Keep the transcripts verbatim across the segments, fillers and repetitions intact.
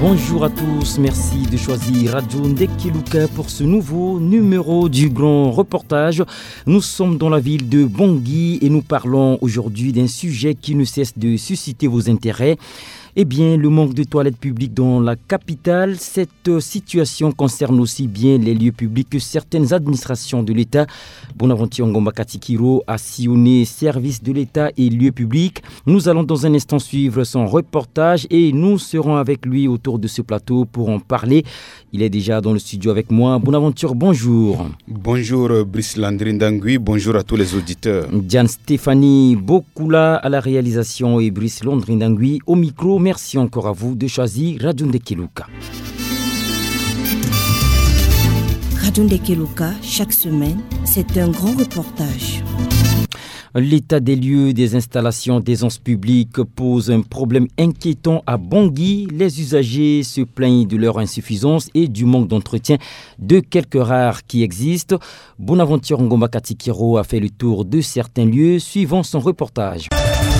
Bonjour à tous, merci de choisir Radio Ndekeluka pour ce nouveau numéro du grand reportage. Nous sommes dans la ville de Bangui et nous parlons aujourd'hui d'un sujet qui ne cesse de susciter vos intérêts. Eh bien, le manque de toilettes publiques dans la capitale, cette situation concerne aussi bien les lieux publics que certaines administrations de l'État. Bonaventure Ngomba Katikiro a sillonné services de l'État et lieux publics. Nous allons dans un instant suivre son reportage et nous serons avec lui autour de ce plateau pour en parler. Il est déjà dans le studio avec moi. Bonaventure, bonjour. Bonjour Brice Landrindangui, bonjour à tous les auditeurs. Diane Stéphanie Bokula à la réalisation et Brice Landrindangui au micro. Merci encore à vous de choisir Radio Ndekeluka. Radio Ndekeluka, chaque semaine, c'est un grand reportage. L'état des lieux des installations d'aisance publique pose un problème inquiétant à Bangui. Les usagers se plaignent de leur insuffisance et du manque d'entretien de quelques rares qui existent. Bonaventure Ngomba Katikiro a fait le tour de certains lieux suivant son reportage.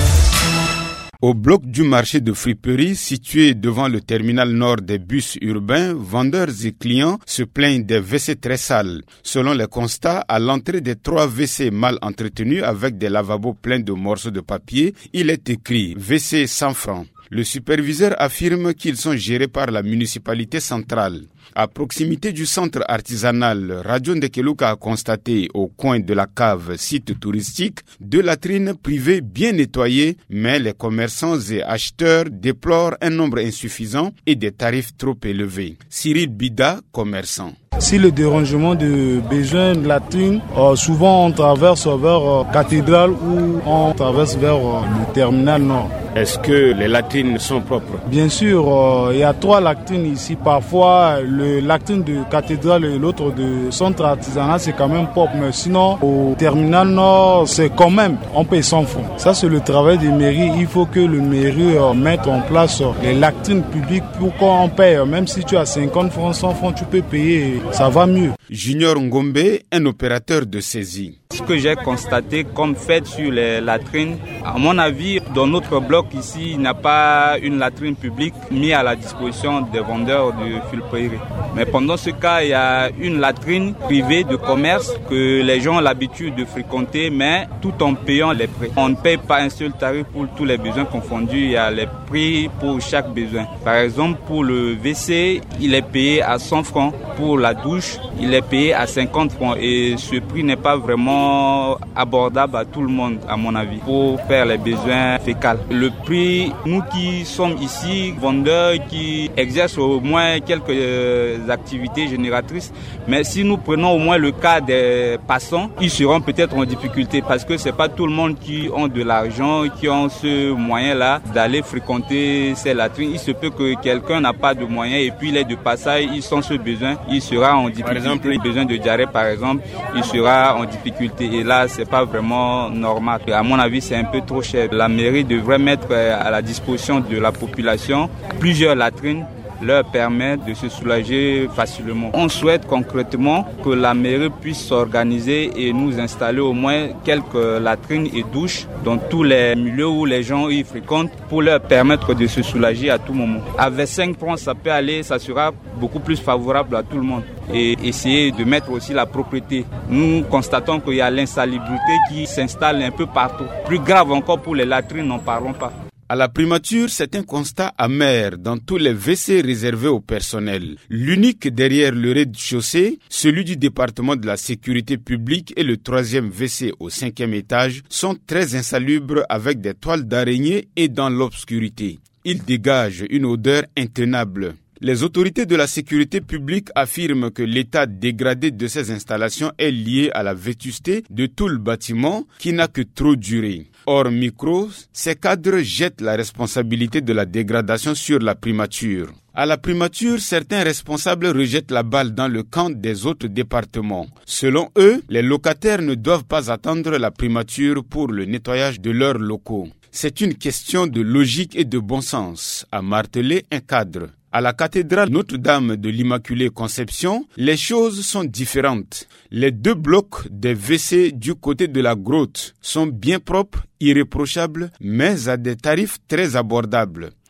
Au bloc du marché de friperie, situé devant le terminal nord des bus urbains, vendeurs et clients se plaignent des W C très sales. Selon les constats, à l'entrée des trois W C mal entretenus avec des lavabos pleins de morceaux de papier, il est écrit W C cent francs. Le superviseur affirme qu'ils sont gérés par la municipalité centrale. À proximité du centre artisanal, Radio Ndekeluka a constaté au coin de la cave site touristique deux latrines privées bien nettoyées, mais les commerçants et acheteurs déplorent un nombre insuffisant et des tarifs trop élevés. Cyril Bida, commerçant. Si le dérangement de besoin de latrines, euh, souvent on traverse vers euh, Cathédrale ou on traverse vers euh, le terminal nord. Est-ce que les latrines sont propres? Bien sûr, euh, il y a trois latrines ici. Parfois, le latrine de Cathédrale et l'autre de centre artisanal, c'est quand même propre. Mais sinon, au terminal nord, c'est quand même, on paye cent francs. Ça, c'est le travail des mairies. Il faut que le mairie euh, mette en place euh, les latrines publiques pour qu'on paye. Même si tu as cinquante francs, cent francs, tu peux payer. Ça va mieux. Junior Ngombe, un opérateur de saisie. Ce que j'ai constaté comme fait sur les latrines, à mon avis, dans notre bloc ici, il n'y a pas une latrine publique mise à la disposition des vendeurs de friperie. Mais pendant ce cas, il y a une latrine privée de commerce que les gens ont l'habitude de fréquenter, mais tout en payant les prix. On ne paye pas un seul tarif pour tous les besoins confondus, il y a les prix pour chaque besoin. Par exemple, pour le W C, il est payé à cent francs. Pour la douche, il est payé à cinquante francs et ce prix n'est pas vraiment abordable à tout le monde, à mon avis, pour faire les besoins fécals. Le prix, nous qui sommes ici, vendeurs qui exercent au moins quelques activités génératrices, mais si nous prenons au moins le cas des passants, ils seront peut-être en difficulté parce que c'est pas tout le monde qui ont de l'argent, qui ont ce moyen-là d'aller fréquenter ces latrines. Il se peut que quelqu'un n'a pas de moyens et puis il est de passage, il sent ce besoin, il sera en difficulté. Par exemple, il a besoin de diarrhée par exemple, il sera en difficulté. Et là, c'est pas vraiment normal. À mon avis, c'est un peu trop cher. La mairie devrait mettre à la disposition de la population plusieurs latrines leur permettre de se soulager facilement. On souhaite concrètement que la mairie puisse s'organiser et nous installer au moins quelques latrines et douches dans tous les milieux où les gens y fréquentent pour leur permettre de se soulager à tout moment. Avec cinq francs, ça peut aller, ça sera beaucoup plus favorable à tout le monde. Et essayer de mettre aussi la propriété. Nous constatons qu'il y a l'insalubrité qui s'installe un peu partout. Plus grave encore pour les latrines, n'en parlons pas. À la primature, c'est un constat amer dans tous les W C réservés au personnel. L'unique derrière le rez-de-chaussée, celui du département de la sécurité publique et le troisième W C au cinquième étage sont très insalubres avec des toiles d'araignée et dans l'obscurité. Ils dégagent une odeur intenable. Les autorités de la sécurité publique affirment que l'état dégradé de ces installations est lié à la vétusté de tout le bâtiment qui n'a que trop duré. Hors micro, ces cadres jettent la responsabilité de la dégradation sur la primature. À la primature, certains responsables rejettent la balle dans le camp des autres départements. Selon eux, les locataires ne doivent pas attendre la primature pour le nettoyage de leurs locaux. C'est une question de logique et de bon sens, a martelé un cadre. À la cathédrale Notre-Dame de l'Immaculée Conception, les choses sont différentes. Les deux blocs des W C du côté de la grotte sont bien propres, irréprochables, mais à des tarifs très abordables.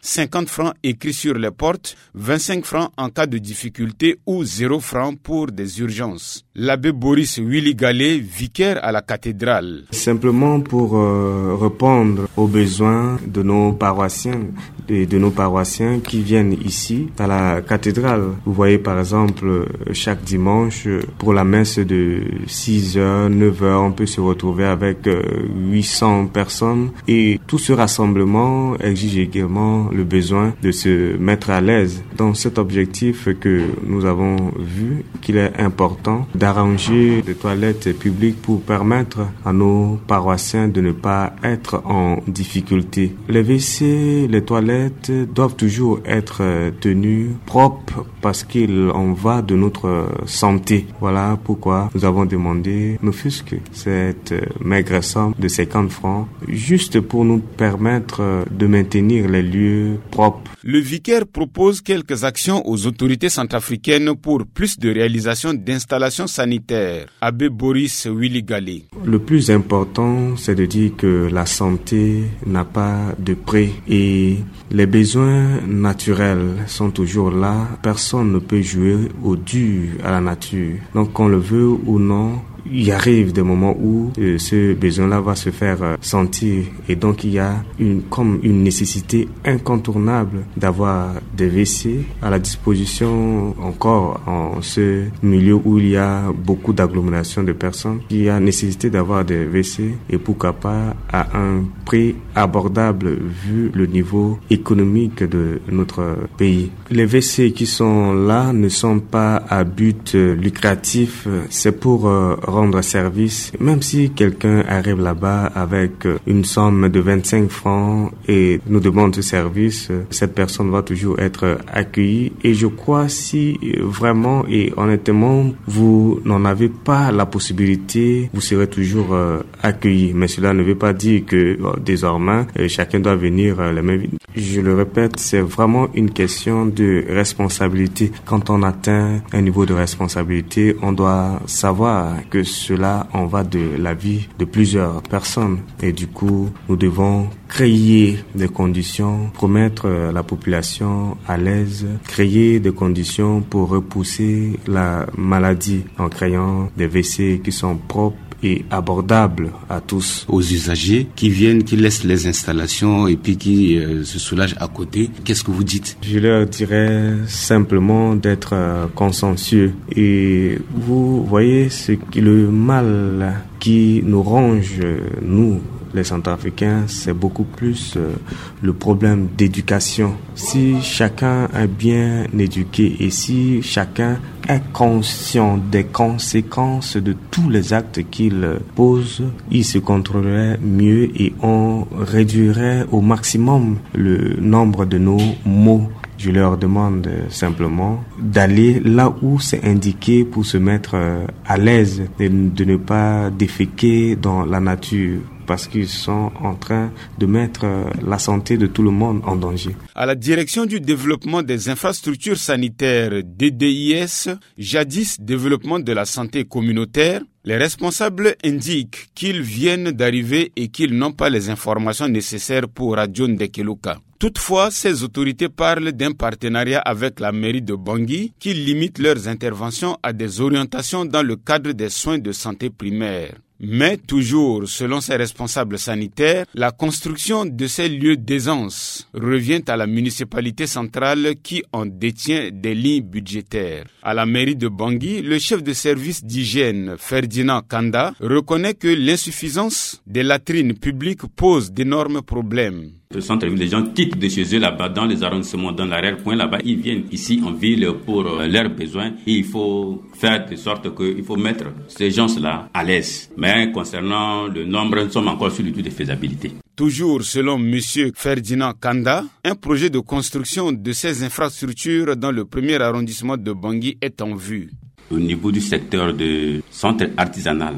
cinquante francs écrits sur les portes, vingt-cinq francs en cas de difficulté ou zéro franc pour des urgences. L'abbé Boris Willy Gallet, vicaire à la cathédrale. Simplement pour euh, répondre aux besoins de nos paroissiens, de, de nos paroissiens qui viennent ici à la cathédrale. Vous voyez par exemple chaque dimanche pour la messe de six heures, neuf heures, on peut se retrouver avec euh, huit cents personnes et tout ce rassemblement exige également le besoin de se mettre à l'aise. Dans cet objectif que nous avons vu qu'il est important d'arranger des toilettes publiques pour permettre à nos paroissiens de ne pas être en difficulté. Les W C, les toilettes doivent toujours être tenues propres parce qu'il en va de notre santé. Voilà pourquoi nous avons demandé, ne fût-ce que cette maigre somme de cinquante francs, juste pour nous permettre de maintenir les lieux propres. Le vicaire propose quelques actions aux autorités centrafricaines pour plus de réalisation d'installations sanitaires. Abbé Boris Willy Gallet. Le plus important, c'est de dire que la santé n'a pas de prix et les besoins naturels sont toujours là. Personne ne peut jouer au dur à la nature. Donc qu'on le veut ou non, il arrive des moments où euh, ce besoin-là va se faire euh, sentir et donc il y a une, comme une nécessité incontournable d'avoir des W C à la disposition encore en ce milieu où il y a beaucoup d'agglomération de personnes. Il y a nécessité d'avoir des W C et pourquoi pas à un prix abordable vu le niveau économique de notre pays. Les W C qui sont là ne sont pas à but euh, lucratif, c'est pour euh, rendre service. Même si quelqu'un arrive là-bas avec une somme de vingt-cinq francs et nous demande ce service, cette personne va toujours être accueillie. Et je crois si vraiment et honnêtement vous n'en avez pas la possibilité, vous serez toujours accueilli. Mais cela ne veut pas dire que bon, désormais chacun doit venir les mêmes. Je le répète, c'est vraiment une question de responsabilité. Quand on atteint un niveau de responsabilité, on doit savoir que cela en va de la vie de plusieurs personnes. Et du coup, nous devons créer des conditions pour mettre la population à l'aise, créer des conditions pour repousser la maladie en créant des W C qui sont propres et abordable à tous. Aux usagers qui viennent, qui laissent les installations et puis qui euh, se soulagent à côté, qu'est-ce que vous dites? Je leur dirais simplement d'être euh, consciencieux. Et vous voyez ce qui le mal qui nous ronge, nous, les Centrafricains, c'est beaucoup plus euh, le problème d'éducation. Si chacun est bien éduqué et si chacun est conscient des conséquences de tous les actes qu'il pose, il se contrôlerait mieux et on réduirait au maximum le nombre de nos maux. Je leur demande simplement d'aller là où c'est indiqué pour se mettre à l'aise, de, de ne pas déféquer dans la nature, parce qu'ils sont en train de mettre la santé de tout le monde en danger. À la direction du développement des infrastructures sanitaires D D I S, jadis développement de la santé communautaire, les responsables indiquent qu'ils viennent d'arriver et qu'ils n'ont pas les informations nécessaires pour Radio Ndekeluka. Toutefois, ces autorités parlent d'un partenariat avec la mairie de Bangui qui limite leurs interventions à des orientations dans le cadre des soins de santé primaire. Mais toujours, selon ces responsables sanitaires, la construction de ces lieux d'aisance revient à la municipalité centrale qui en détient des lignes budgétaires. À la mairie de Bangui, le chef de service d'hygiène, Ferdinand Kanda, reconnaît que l'insuffisance des latrines publiques pose d'énormes problèmes. Le centre-ville, les gens quittent de chez eux là-bas, dans les arrondissements, dans l'arrière-coin là-bas. Ils viennent ici en ville pour euh, leurs besoins. Et il faut faire de sorte qu'il faut mettre ces gens-là à l'aise. Mais concernant le nombre, nous sommes encore sur le tout de faisabilité. Toujours selon M. Ferdinand Kanda, un projet de construction de ces infrastructures dans le premier arrondissement de Bangui est en vue. Au niveau du secteur de centre artisanal,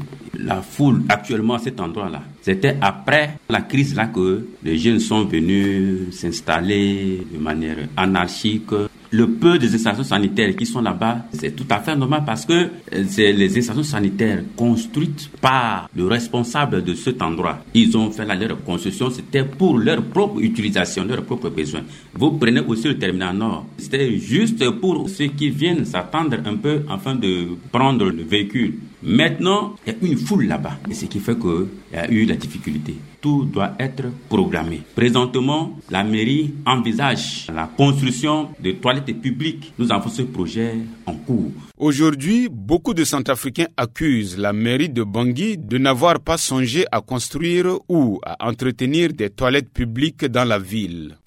la foule actuellement à cet endroit-là, c'était après la crise-là que les jeunes sont venus s'installer de manière anarchique. le peu des installations sanitaires qui sont là-bas, c'est tout à fait normal parce que c'est les installations sanitaires construites par le responsable de cet endroit. Ils ont fait la, leur construction, c'était pour leur propre utilisation, leur propre besoin. Vous prenez aussi le terminal nord. C'était juste pour ceux qui viennent s'attendre un peu afin de prendre le véhicule. Maintenant, il y a une foule là-bas. Et ce qui fait qu'il y a eu la difficulté. Tout doit être programmé. Présentement, la mairie envisage la construction de toilettes publiques. Nous avons ce projet en cours. Aujourd'hui, beaucoup de Centrafricains accusent la mairie de Bangui de n'avoir pas songé à construire ou à entretenir des toilettes publiques dans la ville.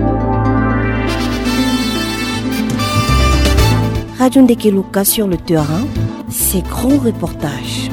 Radio Ndekeluka sur le terrain, ces grands reportages.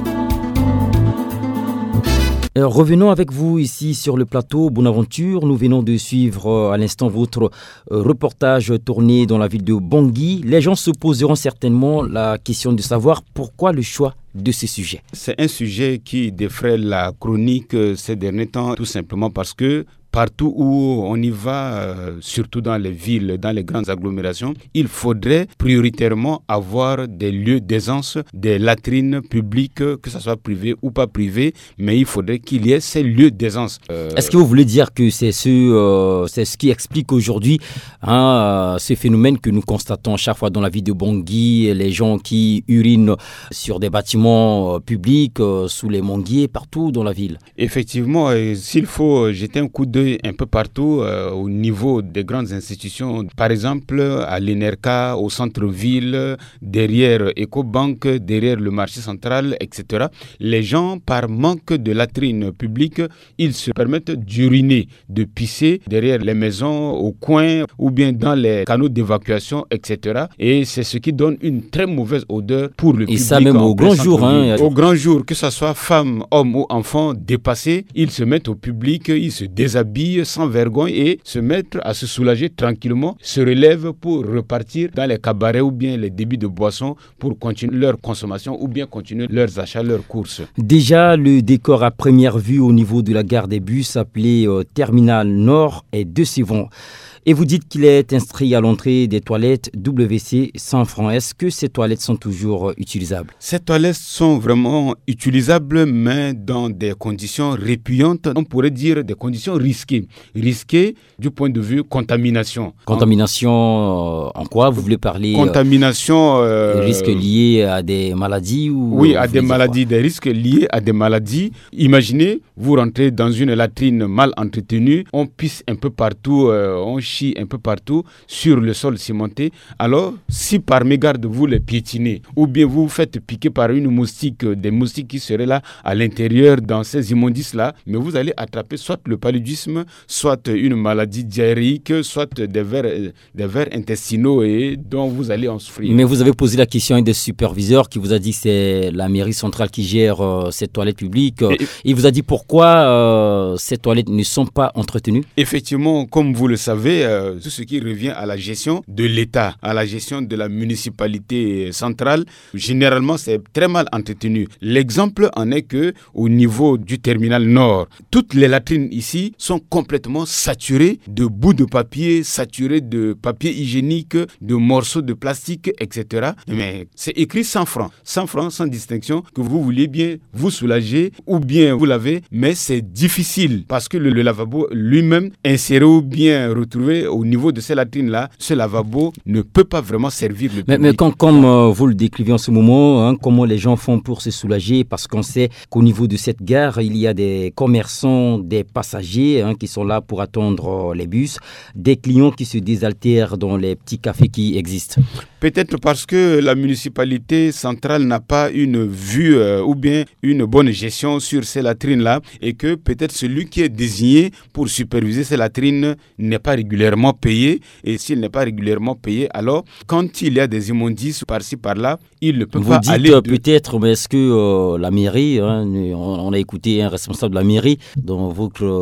Alors, revenons avec vous ici sur le plateau Bonaventure. Nous venons de suivre à l'instant votre reportage tourné dans la ville de Bangui. Les gens se poseront certainement la question de savoir pourquoi le choix de ce sujet. C'est un sujet qui défraie la chronique ces derniers temps, tout simplement parce que partout où on y va, euh, surtout dans les villes, dans les grandes agglomérations, il faudrait prioritairement avoir des lieux d'aisance, des latrines publiques, que ce soit privé ou pas privé, mais il faudrait qu'il y ait ces lieux d'aisance. Euh... Est-ce que vous voulez dire que c'est ce, euh, c'est ce qui explique aujourd'hui hein, ce phénomène que nous constatons chaque fois dans la ville de Bangui, les gens qui urinent sur des bâtiments euh, publics, euh, sous les manguiers, partout dans la ville? Effectivement, et s'il faut jeter un coup d'œil un peu partout euh, au niveau des grandes institutions, par exemple à l'E N E R C A, au centre-ville, derrière Ecobank, derrière le marché central, et cetera. Les gens, par manque de latrines publiques, ils se permettent d'uriner, de pisser derrière les maisons, au coin ou bien dans les canaux d'évacuation, et cetera. Et c'est ce qui donne une très mauvaise odeur pour le Et public. Et ça même au grand jour. Hein. Au grand jour, que ce soit femmes, hommes ou enfants dépassés, ils se mettent au public, ils se déshabillent sans vergogne et se mettre à se soulager tranquillement, se relèvent pour repartir dans les cabarets ou bien les débits de boissons pour continuer leur consommation ou bien continuer leurs achats, leurs courses. Déjà, le décor à première vue au niveau de la gare des bus appelée euh, Terminal Nord est décevant. Et vous dites qu'il est inscrit à l'entrée des toilettes W C cent francs. Est-ce que ces toilettes sont toujours utilisables? Ces toilettes sont vraiment utilisables, mais dans des conditions répugnantes. On pourrait dire des conditions risquées. Risquées du point de vue contamination. Contamination en, en quoi? Vous voulez parler? Contamination... Euh, des risques liés à des maladies ou Oui, à des maladies, quoi? Des risques liés à des maladies. Imaginez, vous rentrez dans une latrine mal entretenue, on pisse un peu partout, euh, on un peu partout sur le sol cimenté. Alors, si par mégarde vous les piétinez ou bien vous vous faites piquer par une moustique, des moustiques qui seraient là à l'intérieur dans ces immondices-là, mais vous allez attraper soit le paludisme, soit une maladie diarrhéique, soit des vers, des vers intestinaux et dont vous allez en souffrir. Mais vous avez posé la question à un des superviseurs qui vous a dit que c'est la mairie centrale qui gère euh, ces toilettes publiques. Et, Il vous a dit pourquoi euh, ces toilettes ne sont pas entretenues? Effectivement, comme vous le savez, Euh, tout ce qui revient à la gestion de l'État, à la gestion de la municipalité centrale, généralement c'est très mal entretenu. L'exemple en est que au niveau du terminal nord, toutes les latrines ici sont complètement saturées de bouts de papier, saturées de papier hygiénique, de morceaux de plastique, et cetera. Mais c'est écrit cent francs, cent francs sans distinction, que vous vouliez bien vous soulager ou bien vous laver, mais c'est difficile parce que le, le lavabo lui-même inséré ou bien retrouvé au niveau de ces latrines-là, ce lavabo ne peut pas vraiment servir le public. Mais, mais quand, comme euh, vous le décrivez en ce moment, hein, comment les gens font pour se soulager? Parce qu'on sait qu'au niveau de cette gare, il y a des commerçants, des passagers hein, qui sont là pour attendre euh, les bus, des clients qui se désaltèrent dans les petits cafés qui existent. Peut-être parce que la municipalité centrale n'a pas une vue euh, ou bien une bonne gestion sur ces latrines-là et que peut-être celui qui est désigné pour superviser ces latrines n'est pas régulièrement payé. Et s'il n'est pas régulièrement payé, alors quand il y a des immondices par-ci par-là, il ne peut Vous pas dites, aller... Vous de... dites peut-être, mais est-ce que euh, la mairie, hein, on, on a écouté un responsable de la mairie dans votre reportage,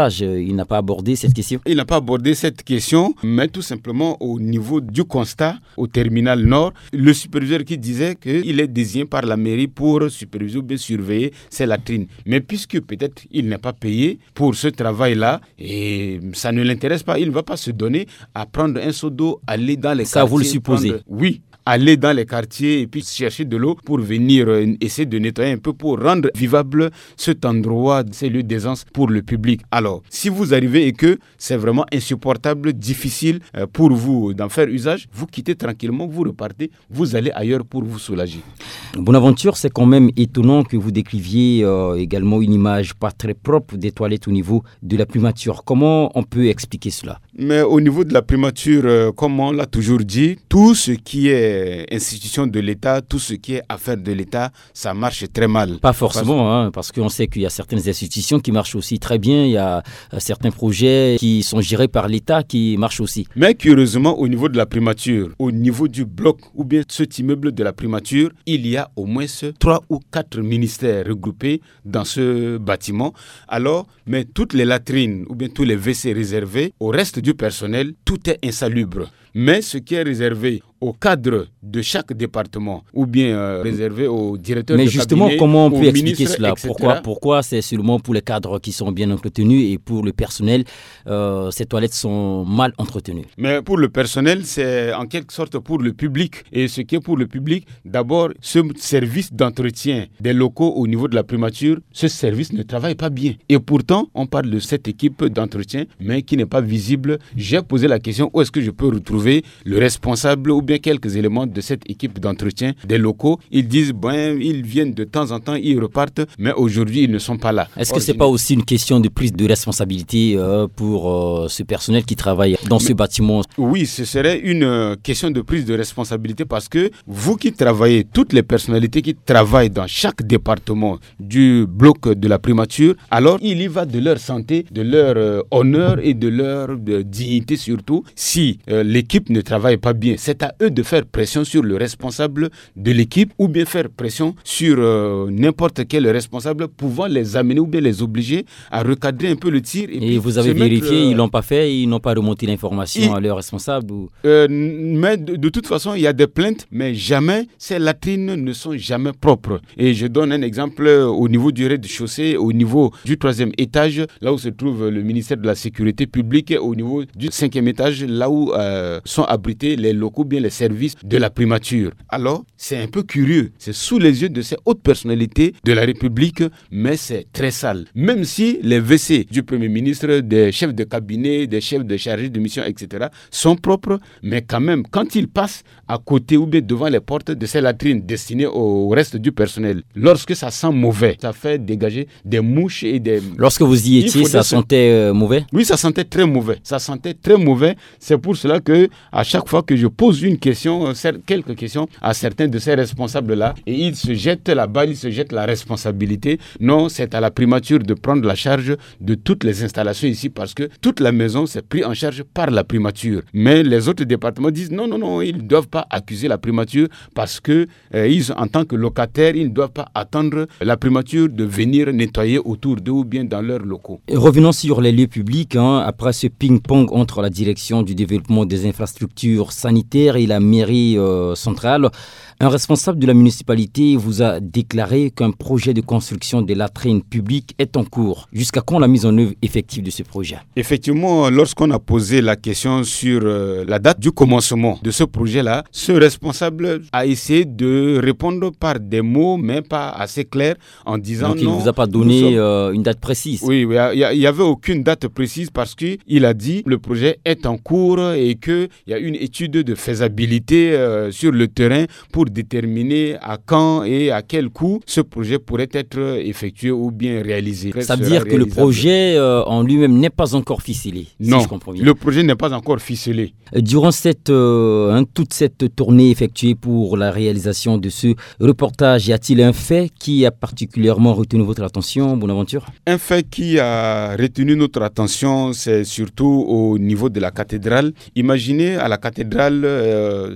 reportage, il n'a pas abordé cette question? Il n'a pas abordé cette question, mais tout simplement au niveau du constat, au terminal nord, le superviseur qui disait qu'il est désigné par la mairie pour superviser ou bien surveiller ces latrines. Mais puisque peut-être il n'est pas payé pour ce travail-là, et ça ne l'intéresse pas, il ne va pas se donner à prendre un seau d'eau, aller dans les ça, quartiers. Vous le supposez? Prendre... Oui. Aller dans les quartiers et puis chercher de l'eau pour venir euh, essayer de nettoyer un peu pour rendre vivable cet endroit, ces lieux d'aisance pour le public. Alors, si vous arrivez et que c'est vraiment insupportable, difficile euh, pour vous d'en faire usage, vous quittez tranquillement, vous repartez, vous allez ailleurs pour vous soulager. Bonaventure, c'est quand même étonnant que vous décriviez euh, également une image pas très propre des toilettes au niveau de la primature. Comment on peut expliquer cela? Mais au niveau de la primature, euh, comme on l'a toujours dit, tout ce qui est institution de l'État, tout ce qui est affaire de l'État, ça marche très mal. Pas forcément, parce, hein, parce qu'on sait qu'il y a certaines institutions qui marchent aussi très bien, il y a euh, certains projets qui sont gérés par l'État qui marchent aussi. Mais curieusement, au niveau de la primature, au niveau du bloc ou bien cet immeuble de la primature, il y a au moins trois ou quatre ministères regroupés dans ce bâtiment. Alors, mais toutes les latrines ou bien tous les W C réservés au reste du personnel, tout est insalubre. Mais ce qui est réservé au cadre de chaque département ou bien euh, réservé au directeur Mais de justement, cabinet, comment on peut expliquer ministre, cela? Pourquoi, pourquoi c'est seulement pour les cadres qui sont bien entretenus et pour le personnel, euh, ces toilettes sont mal entretenues? Mais pour le personnel, c'est en quelque sorte pour le public. Et ce qui est pour le public, d'abord, ce service d'entretien des locaux au niveau de la primature, ce service ne travaille pas bien. Et pourtant, on parle de cette équipe d'entretien, mais qui n'est pas visible. J'ai posé la question, où est-ce que je peux retrouver le responsable ou bien quelques éléments de cette équipe d'entretien des locaux? Ils disent, ben, ils viennent de temps en temps, ils repartent, mais aujourd'hui, ils ne sont pas là. Est-ce que ce n'est pas aussi une question de prise de responsabilité euh, pour euh, ce personnel qui travaille dans mais, ce bâtiment? Oui, ce serait une euh, question de prise de responsabilité parce que vous qui travaillez, toutes les personnalités qui travaillent dans chaque département du bloc de la primature, alors il y va de leur santé, de leur euh, honneur et de leur euh, dignité surtout. Si euh, l'équipe ne travaille pas bien, c'est à eux de faire pression sur le responsable de l'équipe ou bien faire pression sur euh, n'importe quel responsable pouvant les amener ou bien les obliger à recadrer un peu le tir. Et, et puis vous avez vérifié, mettre, euh, ils ne l'ont pas fait, ils n'ont pas remonté l'information et, à leur responsable ou... euh, Mais de, de toute façon, il y a des plaintes, mais jamais, ces latrines ne sont jamais propres. Et je donne un exemple au niveau du rez-de-chaussée, au niveau du troisième étage, là où se trouve le ministère de la Sécurité publique, et au niveau du cinquième étage, là où euh, sont abrités les locaux, bien les services de la primature. Alors, c'est un peu curieux. C'est sous les yeux de ces hautes personnalités de la République, mais c'est très sale. Même si les W C du Premier ministre, des chefs de cabinet, des chefs de chargés de mission, et cetera, sont propres, mais quand même, quand ils passent à côté ou bien devant les portes de ces latrines destinées au reste du personnel, lorsque ça sent mauvais, ça fait dégager des mouches et des... Lorsque vous y étiez, ça sentait euh, mauvais? Oui, ça sentait très mauvais. Ça sentait très mauvais. C'est pour cela que à chaque fois que je pose une question, quelques questions à certains de ces responsables-là, et ils se jettent la balle, ils se jettent la responsabilité. Non, c'est à la primature de prendre la charge de toutes les installations ici parce que toute la maison s'est prise en charge par la primature. Mais les autres départements disent non, non, non, ils ne doivent pas accuser la primature parce que euh, ils, en tant que locataires, ils ne doivent pas attendre la primature de venir nettoyer autour d'eux ou bien dans leurs locaux. Et revenons sur les lieux publics, hein, après ce ping-pong entre la direction du développement des infrastructures sanitaires et la mairie euh, centrale. Un responsable de la municipalité vous a déclaré qu'un projet de construction des latrines publiques est en cours. Jusqu'à quand la mise en œuvre effective de ce projet? Effectivement, lorsqu'on a posé la question sur euh, la date du commencement de ce projet-là, ce responsable a essayé de répondre par des mots, mais pas assez clairs, en disant Donc, non. Donc il ne vous a pas donné sommes... euh, une date précise? Oui, il oui, n'y avait aucune date précise parce qu'il a dit que le projet est en cours et qu'il y a une étude de faisabilité euh, sur le terrain pour déterminer à quand et à quel coût ce projet pourrait être effectué ou bien réalisé. Ça veut dire que le projet euh, en lui-même n'est pas encore ficelé, non, si je comprends bien. Le projet n'est pas encore ficelé. Durant cette, euh, hein, toute cette tournée effectuée pour la réalisation de ce reportage, y a-t-il un fait qui a particulièrement retenu votre attention, Bonaventure? Un fait qui a retenu notre attention, c'est surtout au niveau de la cathédrale. Imaginez à la cathédrale, euh, tout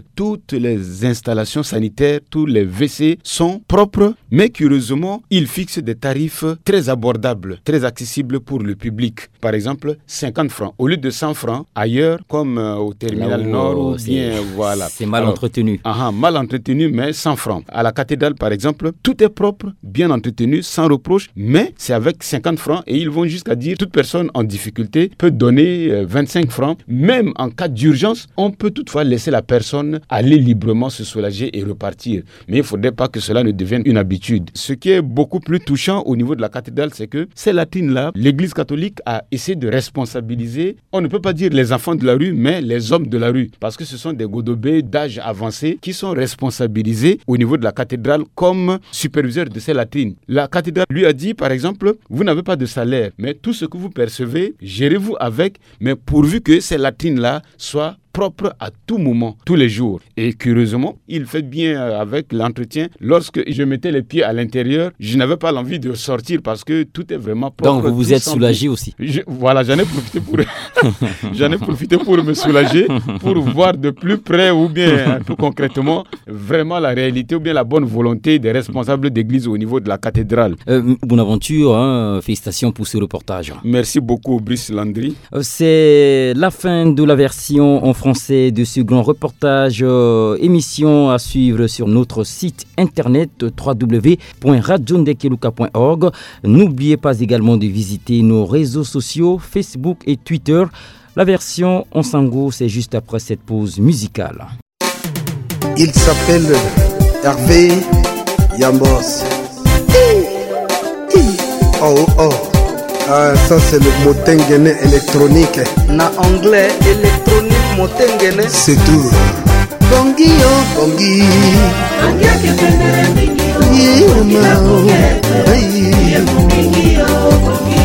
toutes les installations sanitaires, tous les W C sont propres, mais curieusement, ils fixent des tarifs très abordables, très accessibles pour le public. Par exemple, cinquante francs au lieu de cent francs ailleurs, comme euh, au terminal où, Nord ou c'est, bien voilà. C'est mal Alors, entretenu. Aha, mal entretenu, mais cent francs. À la cathédrale, par exemple, tout est propre, bien entretenu, sans reproche, mais c'est avec cinquante francs et ils vont jusqu'à dire toute personne en difficulté peut donner euh, vingt-cinq francs. Même en cas d'urgence, on peut toutefois laisser la personne aller librement se soulager et repartir. Mais il ne faudrait pas que cela ne devienne une habitude. Ce qui est beaucoup plus touchant au niveau de la cathédrale, c'est que ces latrines-là, l'Église catholique a essayé de responsabiliser, on ne peut pas dire les enfants de la rue, mais les hommes de la rue, parce que ce sont des godobés d'âge avancé qui sont responsabilisés au niveau de la cathédrale comme superviseurs de ces latrines. La cathédrale lui a dit, par exemple, vous n'avez pas de salaire, mais tout ce que vous percevez, gérez-vous avec, mais pourvu que ces latrines-là soient propre à tout moment, tous les jours. Et curieusement, il fait bien avec l'entretien. Lorsque je mettais les pieds à l'intérieur, je n'avais pas l'envie de sortir parce que tout est vraiment propre. Donc vous vous êtes soulagé aussi. Je, voilà, j'en ai profité pour j'en ai profité pour me soulager, pour voir de plus près ou bien tout concrètement vraiment la réalité ou bien la bonne volonté des responsables d'église au niveau de la cathédrale. Euh, Bonaventure, hein, félicitations pour ce reportage. Merci beaucoup, Brice Landry. Euh, c'est la fin de la version en français de ce grand reportage, euh, émission à suivre sur notre site internet w w w point radio ndekeluka point org. N'oubliez pas également de visiter nos réseaux sociaux Facebook et Twitter. La version en sango, c'est juste après cette pause musicale. Il s'appelle Hervé Yambos. Oh oh. Ah, ça c'est le motengene électronique. Na anglais électronique motengene. C'est tout. Bongi oh bongi. Bongi ke pendere mingi oh. Yeah ma. Hey. Bongi oh bongi.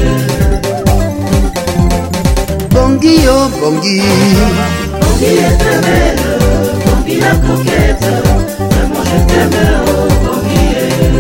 Bongi oh bongi. Bongi est très belle. Bongi la coquette. Vraiment je t'aime oh bongi.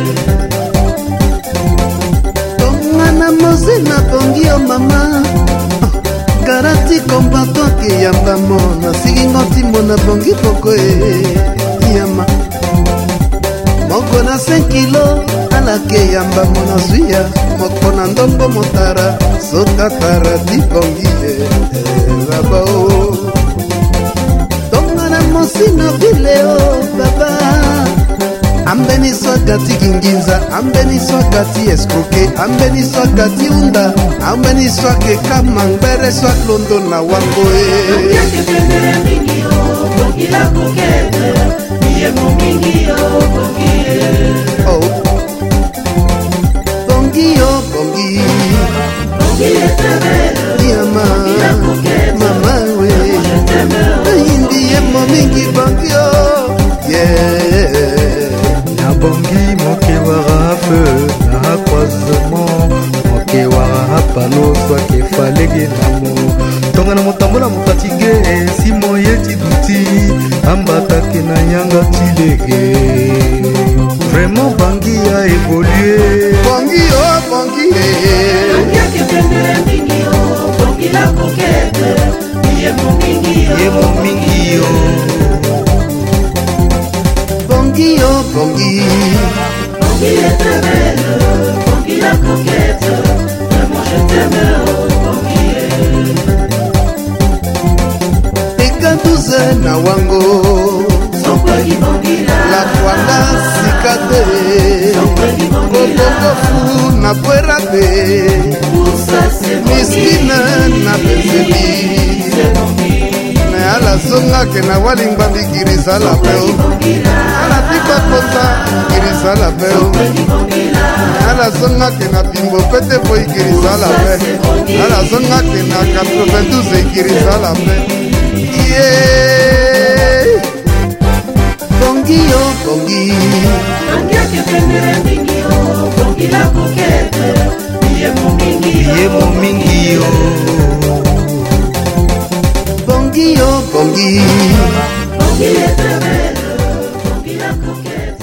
Tongana mose na bongi oh mama. Garati kombato ke yamba mona sigingo timbo na bongi poko e yama moko na cinq kilo ala ke yamba mona suya moko na ndombo motara sota tara di bongi e baba o tongana mosi na vileo baba ambeni swagati kinginza ambeni swagati escroqué ambeni swagati unda ambeni swake kama mbere swak londo na wango e ambeni pendere mingi o bongi la coquette niye mo mingi o bongi oh bongi o bongi bongi est très belle yama la coquette mama we je t'aime indiye mo mingi bongi o yeah bongi moke wara feu na croisement moke wara pano soke falege namo tonga na motambola mofatige si moyeti duti ambatake na yanga tilege vraiment bangi a évolué bangi oh bangi bangi ke pendere mingi oh bangi la coquette ye mo mingi oh ye mo mingi oh Bongi oh bongi. Bongi est très belle. Bongi la coquette. Vraiment je t'aime oh bongi. Eka douze na wango. Sokwegi bongi la. La kwanda sikate. Sokwegi bongi la. Koko fu na puerape. Poussa c'est bongi. Miskina na bezeli. C'est bongi. Ala songa ke na walingba bikirisa la peo ala tikwa konta kirisa la peo ala songa ke na pimbo pete po ikirisa la pe ala songa ke na quatre-vingt-douze ikirisa la pe yeah bongi oh bongi bongi ke pendere mingi oh bongi la coquette ye mo mingi ye mo mingi oh Bongi oh bongi. Bongi est très belle. Bongi la coquette.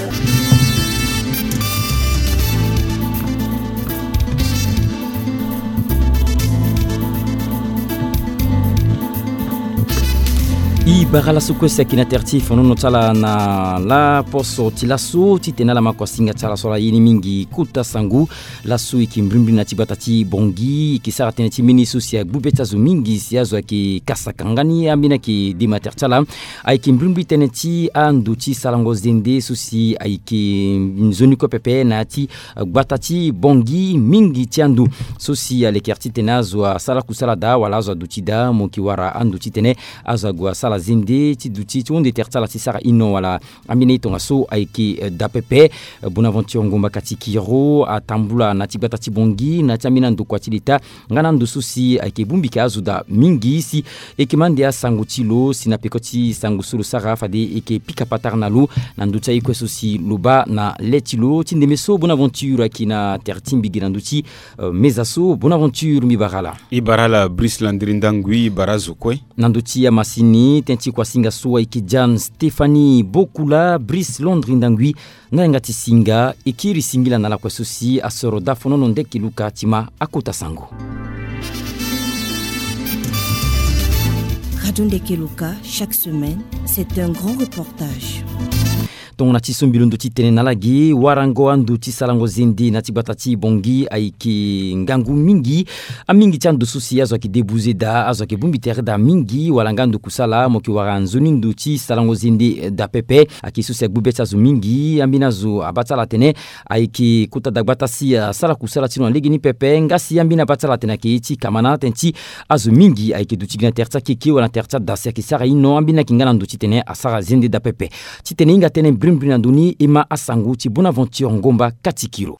barala sukwesa kina tertif nono tsala na la poso tilaso titena la makwasinga tsala sola yini mingi kuta sangu la su ikimbrimbri na tibatati bongi kisara teneti mini susia bubeta zu mingi siazo ki kasakangani amina ki dimater tsala aikimbrimbri teneti anduti salango zende susi aiki nzoni ko pepe na ti batati bongi mingi tiandu susi alekerti tenazo sala kusala da wala zo dutida mokiwara anduti tene azagwa sala zinde ti duti ti onde tertala ti sara ino wala amine tonga so aiki dapepe bonaventure ngomba katikiro atambula na ti batati bongi na ti amina ndo kwatilita ngana ndo susi aiki bumbika azuda mingi si ekimande asangutilo sinapekoti sangusulu sara fade eke pika patarnalo na nduta iko susi luba na letilo ti ndemeso bonaventure akina tertimbi giranduti uh, mezaso bonaventure mibarala ibarala Brice Landrindangui barazo kwe nanduti ya masini tenti kwa singa suwa ikijan Stéphanie Bokula Brice Landrindangui ngati singa ikiri singila nala kwa susi asoro dafono ndeki luka tima akota sango. Radio Ndekeluka, chaque semaine, c'est un grand reportage. Ton nati sumbilundo ti tene nalagi warango andu ti salango zindi nati batati bongi aiki ngangu mingi amingi tiandu susi azo ki debuze da azo ki bumbi tere da mingi walangandu kusala moki waranzuni ndu ti salango zindi da pepe aki susi agbubeta zu mingi ambina zu abatala tene aiki kuta da batasi sala kusala tino legini pepe ngasi ambina batala tene ki ti kamana tenti azu mingi aiki du tigna terta kiki wala terta da se ki sara ino ambina kingana ndu ti tene asara zindi da pepe ti tene inga tene Brimbrinanduni ima asanguti Bonaventure Ngomba Katikiro.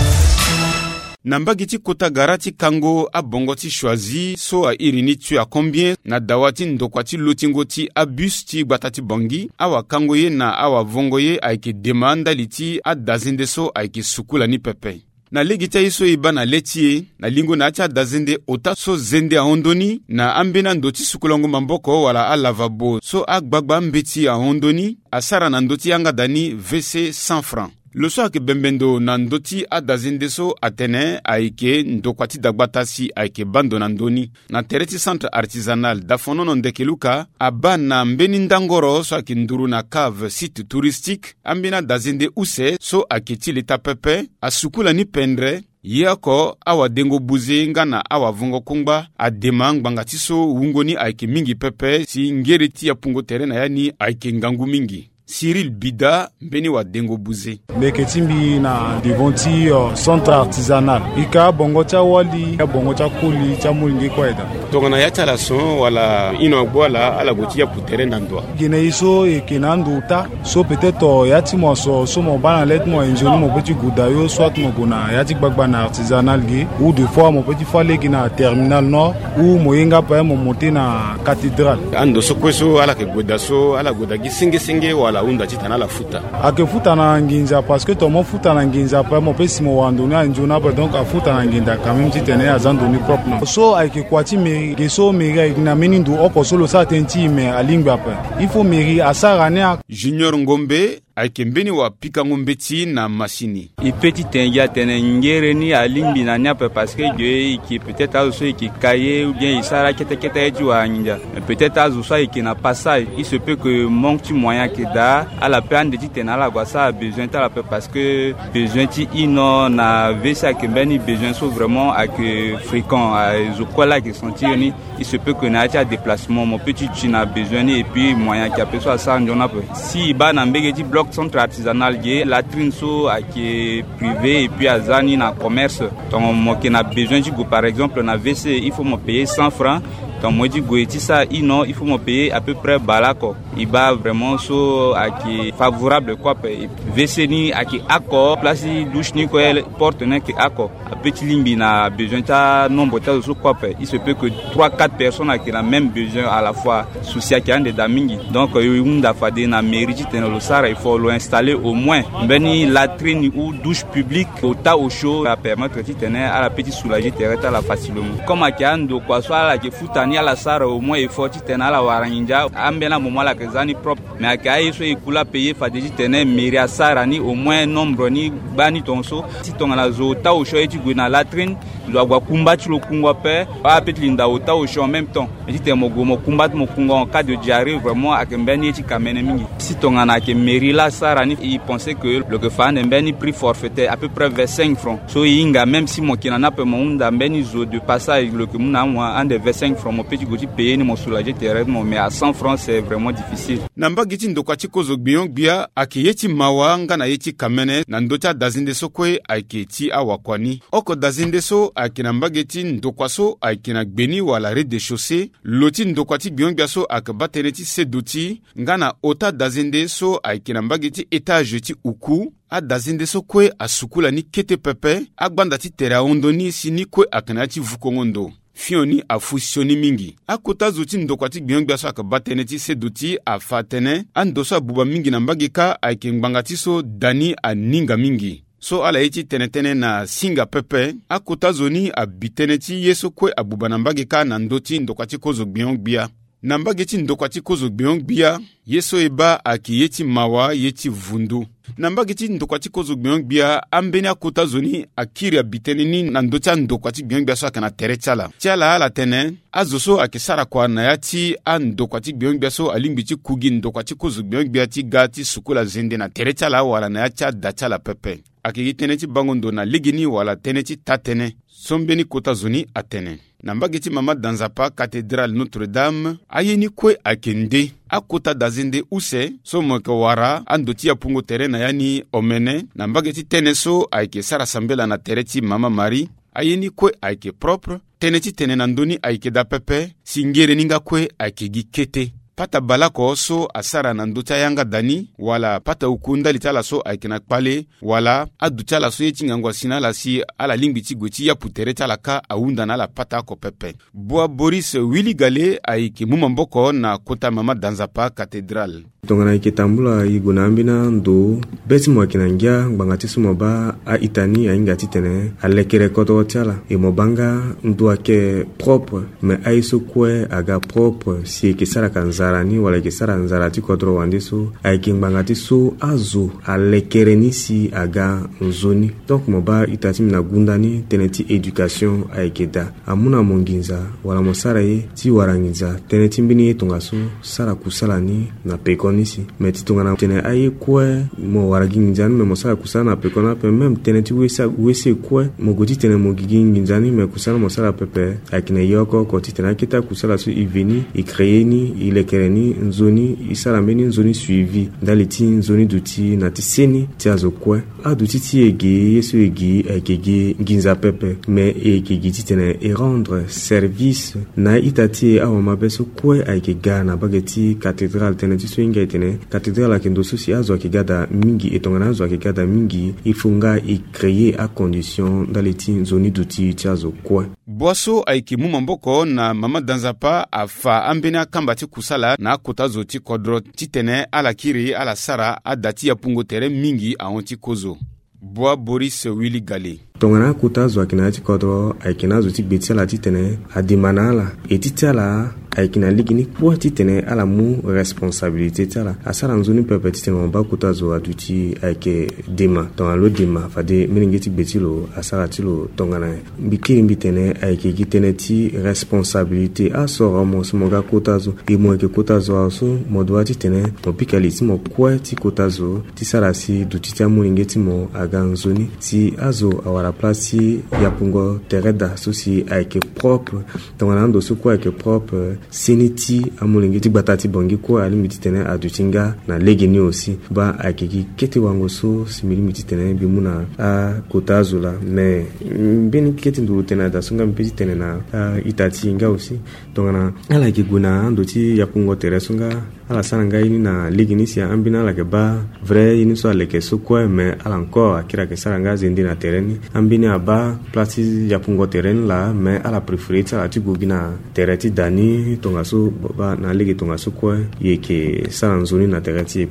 Nambagiti kota garati kango a bongoti choisi so a irini tu a combien na dawati ndokwati lotingoti a bus ti batati bongi awa kangoye na awa vongoye aike demanda liti a dazinde so aike sukula ni pepe. Na legita iso iba na letie na lingo na acha dazende ota so zende a hondoni na ambena ndoti sukulongo mamboko wala a lavabo so a gbagba mbeti a hondoni asara na ndoti anga dani V C cent francs. Le soir que bembendo na ndoti a dazende so atene aike ndokwati dagbatasi aike bando na ndoni na tereti centre artisanal dafono no Ndekeluka aba na mbeni ndangoro so aki nduru na cave site touristique ambina dazende use so akiti leta pepe asukula ni pendre yako awa dengo buze ngana awa vungo kungba adema ngbanga tiso wungoni aike mingi pepe si ngereti ya pungo terena yani aike ngangu mingi. Cyril Bida mbeni wa dengo buze meketimbi na devonti uh, centre artisanal ika bongo cha wali ya bongo cha kuli cha mulingi kwaida tongana ya chala son wala ino agbola ala gotia putere ndwa gine iso e kinandu ta so peut-être ya timo so so mo bana let mo enjoni mo petit gudayo soit mo gona ya ti gbagba na artisanal gi ou deux fois mo petit fois legi na terminal nord ou mo yenga pa mo monter na cathédrale ando so kweso ala ke godaso ala godagi singe singe wala unda chitana la futa ake futa na nginza parce que to mo futa na nginza pa mo pesi mo wandoni anjona pa donc a futa na nginza quand même titene azandoni propre no so ake kwati me geso meri na menindu oko solo sa tenti me alingba pa il faut meri asara ne Junior Ngombe aike mbeni wa pika ngombeti na masini i petit tengia tene ngere ni alimbi na nya parce que Dieu qui peut-être a aussi qui caillé ou bien il sara kete kete eji wa ninja peut-être a aussi qui n'a pas ça il se peut que manque tu moyen que da à la peine de tena la quoi ça a besoin ta la parce que besoin ti ino na vesa que mbeni besoin so vraiment à que fréquent à zokola qui sentir ni il se peut que na tia déplacement mon petit tu n'a besoin et puis moyen qui a besoin ça ndona si ba na mbege bloc centre artisanal qui la trinso qui est privé et puis à zani na commerce donc moi qui n'a besoin du par exemple na V C il faut me payer cent francs donc moi dis goeti ça ino il faut me payer à peu près balako il va vraiment so à qui favorable quoi V C ni à qui accord place douche ni quoi porte ne qui accord à petit limbi na besoin ta nombre ta so quoi il se peut que trois quatre personnes qui ont même besoin à la fois souci qui ont des damingi donc une da fade na mairie tene lo sara il faut l'installer au moins beni latrine ou douche publique au ta au chaud à permettre tene à la petite soulager terre la facilement comme à qui ando quoi soit la qui foutani à la sara au moins il faut tene à la waranginja ambena moment la kezani propre mais à Kaï, so ikula payer fadiji tene mairie à Sarani au moins nombre ni bani tonso si ton la zota au choix tu na latrine doit avoir combattre le Congo père a peut linda au ta au choix en même temps si tu mo go mo combattre mo Congo en cas de diarrhée vraiment à kembeni ti kamene mingi si ton ana ke mairie la Sarani il pensait que le fan mbeni prix forfaitaire à peu près vingt-cinq francs so inga même si mo kinana pe mo unda mbeni zo de passage le que muna moi en de vingt-cinq francs mo petit goti payer ni mo soulager terrain mais à cent francs c'est vraiment difficile namba giti ndokwa chiko zogbion bia akiyeti mawa ngana yeti kamene na ndocha dazinde sokwe aketi awakwani oko dazinde so akinamba geti ndokwa so akina gbeni wala rez de chaussée loti ndokwa ti bion bia so akabateneti sedoti ngana ota dazinde so akinamba geti étage ti uku a dazinde so kwe asukula ni kete pepe agbanda ti tera ondoni sini kwe akana ti vukongondo fioni a fusioni mingi akota zuti ndokwa ti gbiongba so akabatene ti seduti a fatene andoso abuba mingi na mbagika aikengbanga ti so dani a ninga mingi so ala iti tenetene na singa pepe akota zoni a bitene ti yeso kwe abuba na mbagika na ndoti ndokwa ti kozo gbiongba na mbageti ndokwa ti kozo gbiongba yeso eba aki yeti mawa yeti vundu na mbageti ndokwa ti kozo gbiongba ambeni akota zoni akiri abitene ni na ndota ndokwa ti gbiongba so akana tere tiala tiala ala tene azoso akisara kwa na yati a ndokwa ti gbiongba so alimbi ti kugi ndokwa ti kozo gbiongba ti ga ti sukula zende na tere tiala wala na yati a da tiala pepe aki tene ti bangondo na ligini wala tene ti tatene sombeni kota zoni atene na mbageti mama danzapa cathédrale Notre-Dame ayeni kwe akende akota dazinde use so moke wara andoti ya pungo terena yani omene na mbageti tene so aike sara sambela na tereti mama Marie ayeni kwe aike propre teneti tene na ndoni aike da pepe singere ninga kwe aike gikete pata balako so asara na ndota yanga dani wala pata ukunda litala so aikena kpale wala adutala so yeti ngangwa sinala si ala lingbi gweti ya putere talaka aunda na la pata ko pepe Boa Boris Willy Gale aiki mumamboko na kota mama danzapa cathédrale tongana ikitambula igunambina ndo beti mwakinangia ngangati sumoba a itani a ingati tene alekere koto tiala e mobanga ndo ake propre mais aiso kwe aga propre si kisara kanzarani wala kisara nzarati kodro wandiso aiki ngangati so azo alekere nisi aga nzoni donc moba itati mina gundani teneti education aikeda amuna monginza wala mosara ye ti warangiza teneti mbini tongaso sara kusalani na peko nisi meti tongana tene aye kwe mo waragi nginjani me mosala kusana pekona pe même tene ti wesa wese kwe mo goti tene mo gigi nginjani me kusana mosala pepe akine yoko ko ti tene kita kusala su iveni i créer ni i lekereni nzoni i sala meni nzoni suivi ndali ti nzoni duti na ti seni ti azo kwe a duti ti ege yesu ege ekege nginza pepe me ekege ti tene e rendre service na itati awa mabeso kwe akega na bageti cathédrale tene ti so inga tene cathédrale kendo sosi azo akigada mingi etongana azo akigada mingi ifunga i créer a condition dans les tin zoni duti tiazo kwe boaso aiki mumamboko na mama danzapa afa ambena kambati kusala na kota zoti kodro titene ala kiri ala sara adati ya pungo tere mingi aonti kozo Boa Boris Willy Gale tongana kota zo akina ti kodro aikina zo ti gbeti ala titene adimanala etiti ala aikina ligini kwa titene ala mu responsabilité tala asara nzoni pepe titene mba kota zo aduti aike dema tongana lo dema fade miningeti gbeti lo asara ti lo tongana mbikiri mbitene aike gitene ti responsabilité asoro mo smoga kota zo e mo ke kota zo aso mo doa titene mo pikali ti mo kwa ti kota zo ti sara si duti ti amulingeti mo aga nzoni si azo awara place ya pungo tereda sosi aike propre tongana ndo so kwa aike propre seniti amulingeti batati bongi kwa alimiti tene adutinga na legeni aussi ba akiki kete wango so similimiti tene bimuna a kotazula mais beni kete ndulu tene da sunga mpiti tene na uh, itati nga aussi tongana ala kiguna ndoti ya pungo tere sunga ala sananga ini na legeni si ambina la ke ba vrai ini so aleke so kwa mais ala encore akira ke saranga zindi na tereni ambini aba place ya pungo tereni la mais ala préféré ta ti gogina tereti dani tonga so ba na ligi tonga so kwa yeke sa nzoni na tereti pepe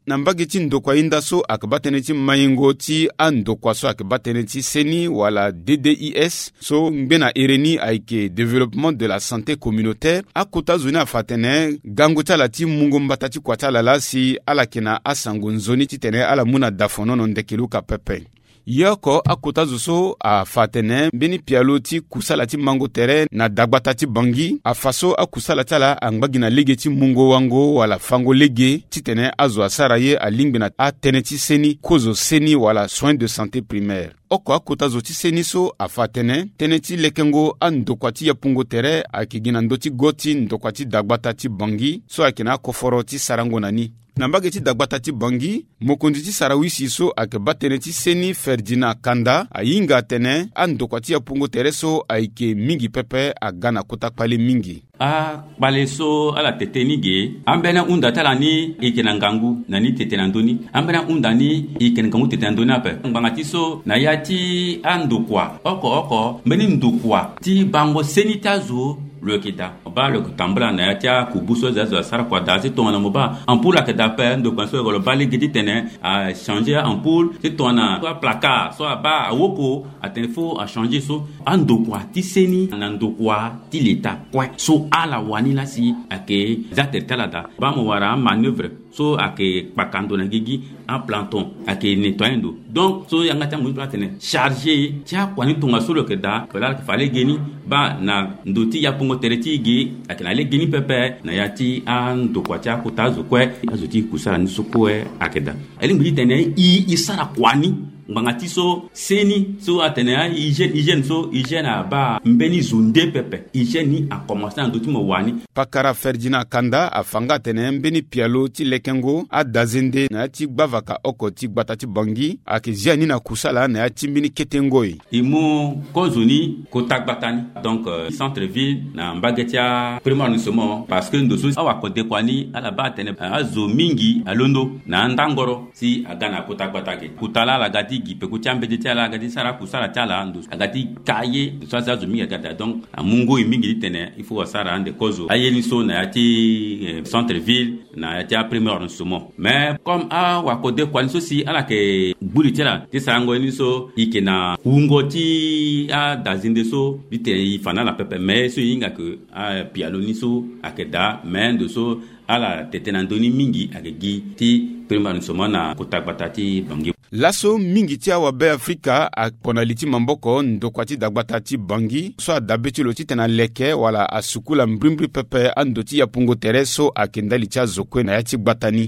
na mbage ti ndokwa inda so ayeke ba tënë ti maingo ti andokwa so ayeke ba tënë ti seni wala D D I S so ngbe na ere ni ayeke développement de la santé communautaire akota zo ni afa tënë gango ti ala ti mungo mbata ti kua ti ala la si ala yeke na asango nzoni ti tene ala mu na dafonono ndeke luka pepe. Yoko akota zo so afa tënë mbeni pialo ti kusala ti mango tere na dagbata ti bangi afa so akusala ti ala angbagi na lege ti mungo wango wala fango lege ti tene azo asara ye alingbi na atënë ti seni kozo seni wala soins de santé primaire. Oko akota zo ti seni so afa tënë tënë ti lekengo andokua ti yapungo tere ayeke gi na ndö ti go ti ndokua ti dagbata ti bangi so ayeke na akoforo ti sarango na ni. Na mbage ti dagbata ti bangi mokonzi ti sarawisi so ayeke ba tënë ti seni Ferdinand Kanda ahinga atënë andokua ti yapungo tere so ayeke mingi pepe aga na kota kpale mingi. Akpale so ala tete ni ge ambena unda tala ni ike na ngangu na ni tete na ndoni ambena unda ni ike na ngangu tete na ndoni ape ngbanga ti so na ya ti andokua oko oko mbeni ndokua ti bango seni ti azo lo yeke da ba lo yeke tambula na ya ti akubu so za zo asara kua da ti tongana mo ba ampoule ayeke da ape ndokua so yeke lo ba lege ti tene achange ampoule ti tongana so aplacard so aba awoko atene fo achange so andokua ti seni na ndokua ti leta kue so ala wani la si ake zater talada ba mo wara manœuvre so ake kpakando na gigi en planton ake nettoyando donc so yanga ta mu platene charger ti akwani tonga so lo ke da kala ke fale geni ba na ndoti ya pongo tereti gi ake na le geni pepe na ya ti an do kwa ti akota zo kwe azo ti kusala ni so kwe ake da eli mbi tene i isara kwani mbanga ti so seni so atene a hygiène hygiène so hygiène aba mbeni zunde pepe hygiène ni a commencé en doti mo wani pakara Ferdinand Kanda afanga tene mbeni pialo ti lekengo a dazende na ti gbavaka oko ti gbata ti bangi ayeke zia ni na kusala na ya ti mbeni ketengoi e mu kozoni kota gbata ni donc euh, centre ville na mbage ti premier arrondissement parce que ndo so awa kode kwani ala ba tene azo mingi alondo na ndangoro si aga na kota gbata ke kutala la gati gipe ko chambe de tala gati sara ku sara tala ndo agati kaye so sa zo mi gata donc amungo imingi tene il faut sara ande kozo ayeni so na yati eh, centre ville na yati premier arrondissement mais comme a wakode kwani so si ala ke buri tela ti sango ni so ikena ungo ti a dazinde so bite ifana la pepe mais so yinga ke a pialo ni so akeda mais ndo so ala tetena ndoni mingi agegi ti premier arrondissement na kotagbata ti bangi laso mingi ti awabe Afrika apona li ti mamboko ndokua ti dagbata ti bangi so adabe ti lo ti tene aleke wala asukula mbrimbri pepe ando ti yapungo tere so ayeke nda li ti azo kue na ya ti gbata ni.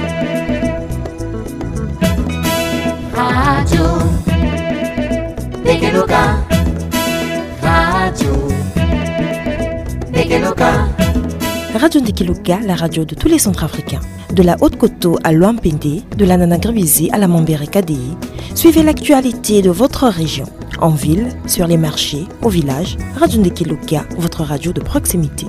Radio Dekeluka Radio Dekeluka Radio Dekeluka, la radio de tous les centres africains. De la Haute-Koto à Luampende, de la Nanagrivisi à la Mambere-Kadei, suivez l'actualité de votre région. En ville, sur les marchés, au village, Radio Dekeluka, votre radio de proximité.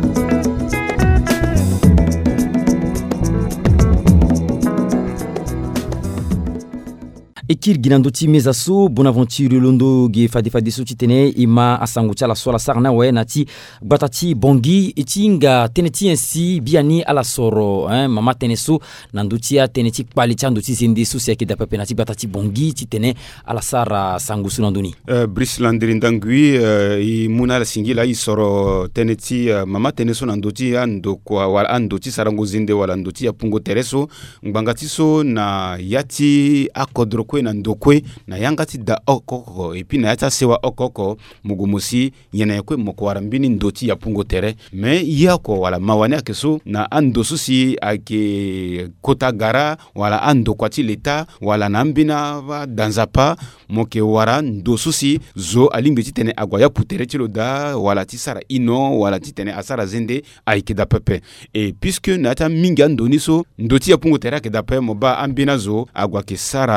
Ekir ginandoti mezaso Bonaventure Londo ge fade fade so titene ima asango tala sola sarna we nati batati bongi etinga teneti ainsi biani ala soro hein mama teneso nandutia teneti pali chanduti sinde so se ke da pepe nati batati bongi titene ala sara sango sunandoni uh, Brice Landrindangui uh, i muna la singila i soro teneti uh, mama teneso nanduti ando kwa wala andoti sarango zinde wala andoti ya pungo tereso ngbangati so na yati akodro na ndokwe na yangati da okoko epi na yata sewa okoko mugumosi yena yakwe mokwara mbini ndoti ya pungo tere me yako wala mawane akeso na andosu si ake kota gara wala ando kwati leta wala nambina va danzapa moke wara ndosu si zo alimbe titene agwa ya putere tilo da wala tisara ino wala titene asara zende aike da pepe e puisque na yata mingi andoni so ndoti ya pungo tere ake da pepe moba ambina zo agwa ke sara ino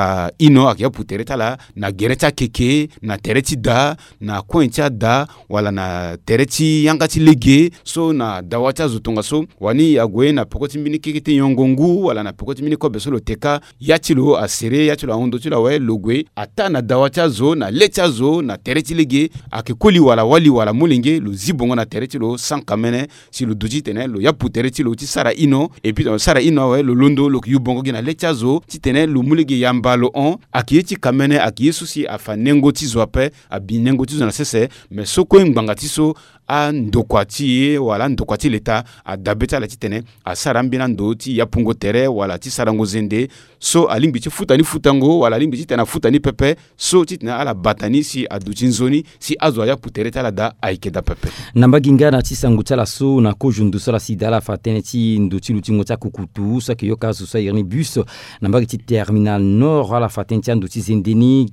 ino akia putere tala na gereta keke na tereti da na kwencha da wala na tereti yangati lege so na dawacha zutunga so wani agwe na pokoti mbini kekete yongongu wala na pokoti mbini kobe so lo teka yachilo asere yachilo ahondo chila we logwe ata na dawacha zo na lecha zo na tereti lege akikoli wala wali wala mulenge lo zibongo na tereti lo sankamene si lo duji tene lo ya putereti lo ti sara ino et puis sara ino we lo londo lo yubongo gina lecha zo ti tene lo mulege yamba lo on akieti kamene akiesu si afa nengo ti zo ape abinengo ti zo na sese mais soko ngangati so a ndokwati wala ndokwati leta a dabeta la titene a sarambina ndoti ya pungo tere wala ti sarango zende so alimbi ti futani futango wala alimbi ti tena futani pepe so titena ala batani si aduti nzoni si azwa ya putere tala da aikeda pepe namba gingana ti sangu tala so na kojundu sala sidala fatene ti nduti lutingo ta kukutu sa kiyoka so sa irni bus namba ti terminal nord ala fatene ti nduti zendeni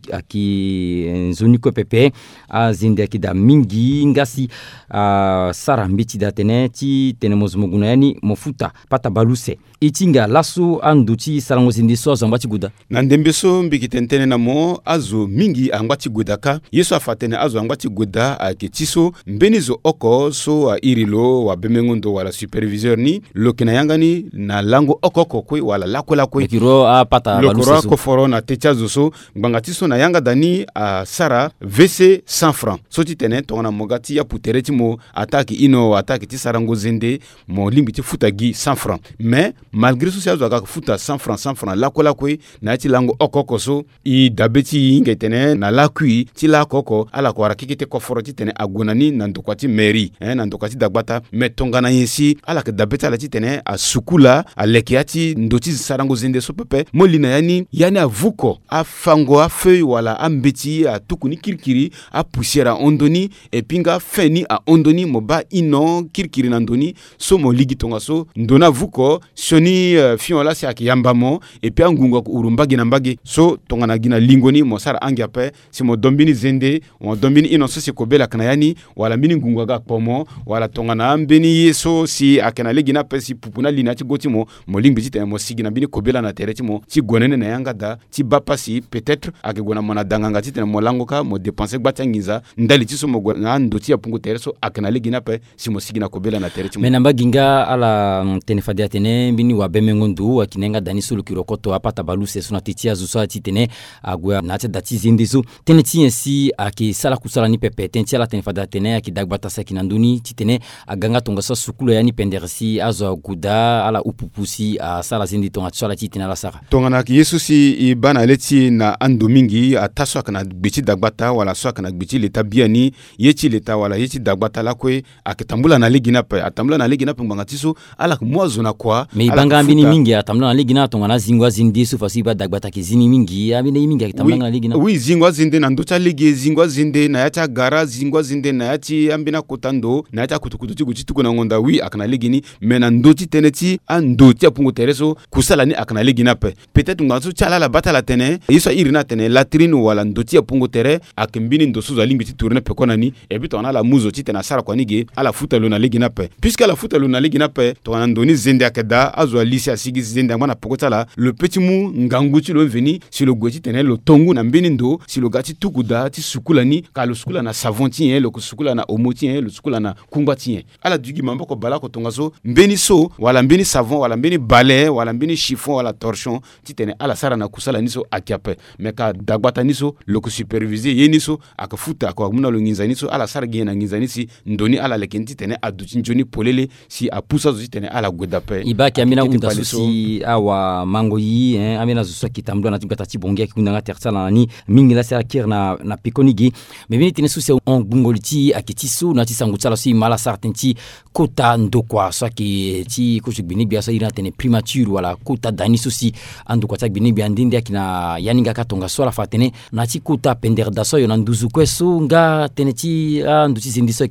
aki nzoni ko pepe a zende akida mingi ngasi Uh, sara mbiti da tene ti tene mozmoguna yani mofuta pata baluse itinga laso anduti sarango zindi so zambati guda na ndembeso mbiki tentene na mo azo mingi angwati gudaka yeso afatene azo angwati guda aketiso mbenizo oko so a irilo wa bemengondo wala superviseur ni lokina yangani na lango oko kokwe wala lako lako kiro a pata baluse lokoro ko foro na techazo so ngangatiso na yanga dani a sara V C cent francs so ti tene tona mogati ya putereti mo attaque ino attaque ti sarango zende mo limbi ti futagi cent francs mais malgré so siazo ka futa cent francs cent francs la ko la ko na ti lango okoko so i dabeti ngetene na la kui ti la koko ala ko rakikite ko foro ti tene agonani na ndokwati mairie hein na ndokwati dagbata mais tongana yesi ala ke dabeta la ti tene a sukula a lekiati ndoti sarango zende so pepe molina yani yani avuko a fango a feuille wala ambeti a tukuni kirkiri a poussière ondoni et pinga feni a ondoni moba ino kirkiri na ndoni so mo ligi tonga so ndona vuko soni uh, fiola si akiyamba mo et puis angunga ko urumbagi na mbagi so tonga na gina lingoni mo sara angiape si mo dombini zende mo dombini ino so si kobela kana yani wala mini ngunga ga pomo wala tonga na ambeni yeso si akena ligi na pe si pupuna lina ti goti mo mo lingbi ti mo sigi na bini kobela na tereti mo ti gonene na yanga da ti bapa si peut-être akegona mona danganga ti tena mo langoka mo dépenser gbatangiza ndali ti so mo na ndoti ya pungu tere so akena ligi na pe si mo sigi na kobela na tereti mo menamba ginga ala tenefadia tene bini wa bemengondu akinenga dani sulu kirokoto apata baluse suna titia zuso ti tene agwa na te dati zindizu tene ti ensi aki sala kusala ni pepe tentia la tenefadia tene aki dagbata sa kinanduni ti tene aganga tonga sa sukulo yani pendersi azo guda ala upupusi a sala zindi tonga tsala ti tene la sara tonga na ki yesu si i bana leti na ando mingi ataso kana gbiti dagbata wala so kana gbiti leta biani yeti leta wala yeti dagbata la kwe akitambula na ligi na pe atambula na ligi na pe ngangatiso ala mwazo na kwa me ibanga mbini mingi atambula na ligi na tonga na zingwa zindi su fasi ba dagbata ki zini mingi abine mingi akitambula na ligi na oui zingwa zinde na ndocha ligi zingwa zinde na yacha gara zingwa zinde na yachi ambina kotando na yacha kutukutu ti guchi tuko na ngonda oui akana ligi ni mena ndoti teneti andoti apungo tereso kusala ni akana ligi na pe peut-être ngaso chala la batala tene yiso irina tene latrine wala ndoti apungo tere akembini ndoso za limbi ti tourner pe konani et puis tona la muzo ti tena sara kwa nige ala futa lo na ligi na pe puisque la futa lo na ligi na pe tona ndoni zende akeda azwa lisi asigi zende ngwana pokotala le petit mou ngangu ti lo veni si lo goti tene lo tongu na mbini ndo si lo gati tukuda ti sukula ni ka lo sukula na savon ti hein lo sukula na omo ti hein lo sukula na kungba ti hein ala dugi mambo ko bala ko tonga so mbeni so wala mbeni savon wala mbeni balai wala mbeni chiffon wala torchon ti tene ala sara na kusala ni so akiape me ka dagbata ni so lo ko superviser ye ni so aka futa ko muna lo nginza ni so ala sara gena nginza ni si ndoni ala lekenti tene aduti njoni polele si apusa zo tene ala godape ibaki amina unda susi awa mango yi hein amina zo kitamblo na tingata ti bongia kunda ngata tsala ni mingi la sara kir na na pikonigi me bini tene susi on bungoliti akitiso na ti sangu tsala si mala sartenti kota ndokwa so ki ti ko bini bia so ira tene primature wala kota dani susi ando kwa bini bia ndindi akina yaninga katonga so la fatene na ti kota pender da so yo na nduzu kweso nga tene ti andu ti zindi so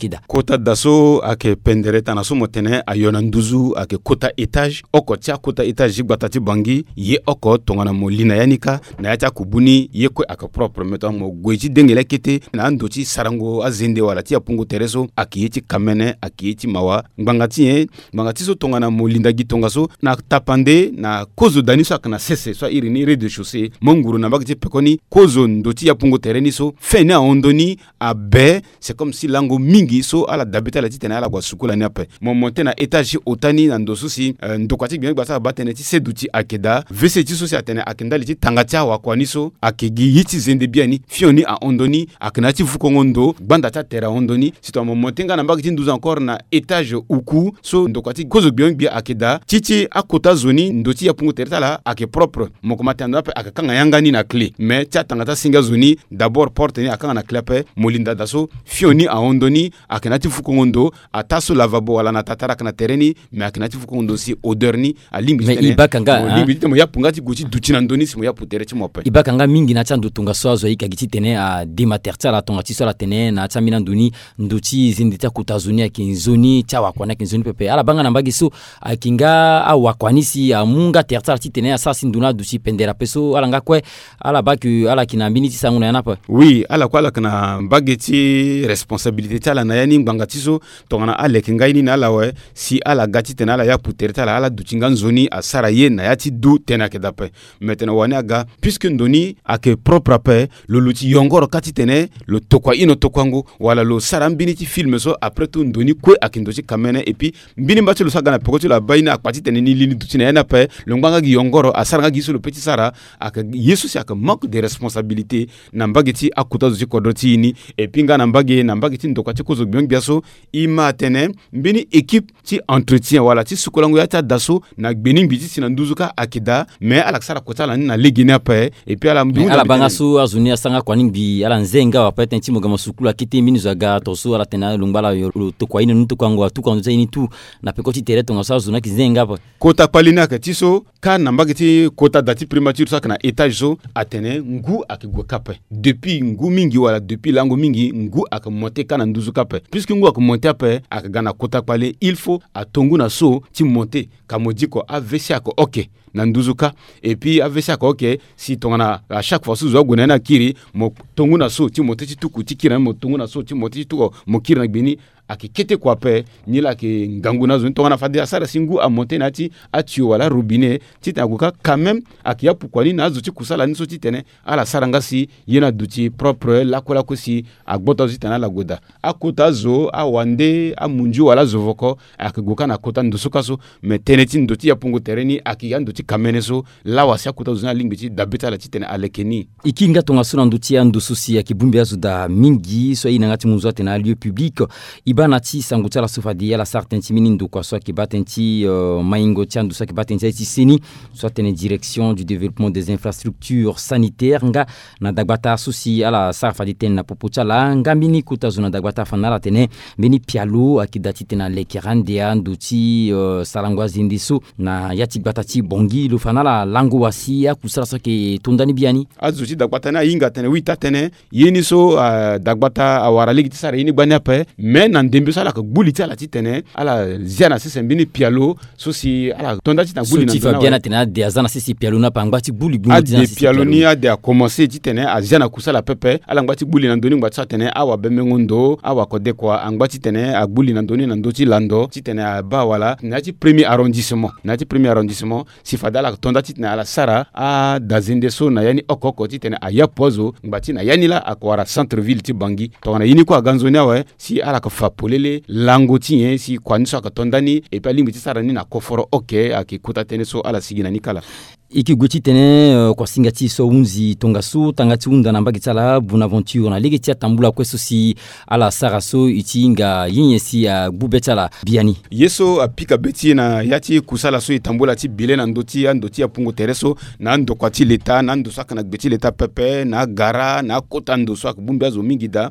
akida kota daso ake pendere tanaso motene ayona nduzu ake kota etage oko tia kota etage gbatati bangi ye oko tongana molina yanika na yacha kubuni ye ko aka propre meto mo gweji dengele kete na ndochi sarango azende wala tia pungu tereso akiyeti kamene akiyeti mawa ngangati ye ngangati so tongana molinda gitonga so na tapande na kozo daniso akana sese so irini rez de chaussée monguru na bagiti pekoni kozo ndoti ya pungu tereni so fene a ondoni a be c'est comme si lango mingi so ala dabita la titena ala gwasukula niape mo monte na étage otani na ndoso si uh, ndokati bien basa batene ti seduti akeda vese ti so si atene akenda li ti tangati wa kwani so akegi yiti zende biani fioni a ondoni akanati fukongondo banda ta terra ondoni si to mo monte nga na bagiti douze encore na étage uku so ndokati kozo bien bien akeda titi akota zoni ndoti ya pungu tertala ake propre mo komatanda pe akakanga yangani na clé mais tia tangata singa zoni d'abord porte ni akanga na clé pe molinda daso fioni a ondoni akanati fukongondo ataso lavabo wala na tatara kana tereni mais akanati fukongondo si odeur ni alimbi mais ibakanga limbi te mo ya pungati guti dutina ndoni si mo ya putere ti mo pe ibakanga mingi na tsa ndutunga swazo ikagiti tene a dematertia la tonga ti so la tene na tsa mina nduni nduti zindi tia kutazuni akinzoni tia wakwana kinzoni pepe ala banga na mbagi so akinga a wakwanisi a munga tertia ti tene asasi nduna duti pendera peso ala ngakwe ala baki ala kinambini ti sanguna yanapa oui ala kwa ala kana bageti responsabilité tala na yani ngangati so tongana ale kinga ini na ala we si ala gati tena ala ya putere tala ala dutinga nzoni asara ye na yati du tena ke dape maintenant wani aga puisque ndoni ake propre pe lo luti yongoro kati tene lo tokwa ino tokwango wala lo sarambini ti film so après tout ndoni kwe akindoji kamene et puis mbini mbati lo sagana pokoti la baina akpati tene ni lini dutina yana pe lo nganga gi yongoro asara gi so le petit sara aka yesu si aka manque de responsabilité na mbageti akuta zo kodoti ni et puis nga na mbage na mbageti ndokwa ti kozo bien biaso ima tene mbini équipe ti entretien wala ti sukolango ya ta daso na gbeni mbiti sina nduzuka akida mais ala sara kota la na legina pe et puis ala mdu ala banga so azuni asanga kwa ningbi ala nzenga wa pete ntimo gama sukula kiti mini zaga to so ala tena lungbala yo to kwa ine ntu kwango tu kwanzo ini tu na pekoti tere to ngasa zuna kizenga pa kota palina ka tiso ka na mbageti kota dati primature sa kana étage so atene ngu akigwa kape depuis ngu mingi wala depuis lango mingi ngu akamonte kana nduzuka pe puisque ngu akamonte pe akagana kota pale il faut atongu na so ti monter kamodiko avesi ako OK na nduzuka et puis avesi ako OK si tongana à chaque fois sous ogona na kiri mo tongu na so ti monter ti tuku ti kira mo tongu na so ti monter ti tuko mo kira na bini akikete kwa pe ni la ke nganguna zo tongana fadi asara singu a monter na ti atio wala robinet ti taguka quand même akia pourquoi ni na zo ti kusala ni so ti tene ala saranga si yena duti propre la kola ko si agbota zo tena la goda akota zo awande amunju wala zovoko akiguka na kota ndusuka so mais teneti ndoti ya pungu tereni akiya nduti kamene so la wasi akota zo na lingbi ti dabita la ti tene alekeni ikinga tonga suna nduti ya ndususi ya kibumbi azo da mingi so ina ngati munzo tena lieu public ibanati sanguta la sofadi ya la sartenti minindu kwa so kibatenti uh, maingo tia ndusa kibatenti ti seni so tene direction du développement des infrastructures sanitaires nga na dagbata susi ala sarfadi tena popocha la ngambini kutazuna dagbata fanala tene beni pialo akidati tena lekerande nduti uh, salangwa zindiso na yati batati bongi lo fanala lango wasi akusala soke tondani biani azuti dagbata na inga tene wita tene yeni so uh, dagbata awara ligi sara yini banya pe men na ndembe sala ka buliti ala ti tene ala ziana sese beni pialo so si ala tondati na buli na so ti bien tena de azana sisi pialo na pangba ti buli buli de pialo ni a de a commencer ti tene a ziana kusala pepe ala ngati buli na ndoni ngati tene awa bemengondo awa kode kwa angati tene a buli na ndoni na ndoti lando ti tene a ba wala na ti premier arrondissement na ti premier arrondissement si fadala tondati na ala sara a dazinde so na yani okoko ti tene a ya pozo ngati na yani la akwara centre ville ti bangi to na yini ko ganzoni awe si ala ka fapolele lango ti yen si kwani so ka tondani e pa limbi ti sara ni na koforo OK akikuta tene so ala sigina ni kala iki goti tene uh, kwa singati so unzi tongasu tangati unda na mbagi tsala Bonaventure na ligi tia tambula kweso si ala saraso itinga yinye si ya uh, bubetala biani yeso apika beti na yati kusala so itambula ti bile na ndoti ya ndoti ya pungu tereso na ndo kwati leta na ndo saka na beti leta pepe na gara na kota ndo so akubumbi azo mingi da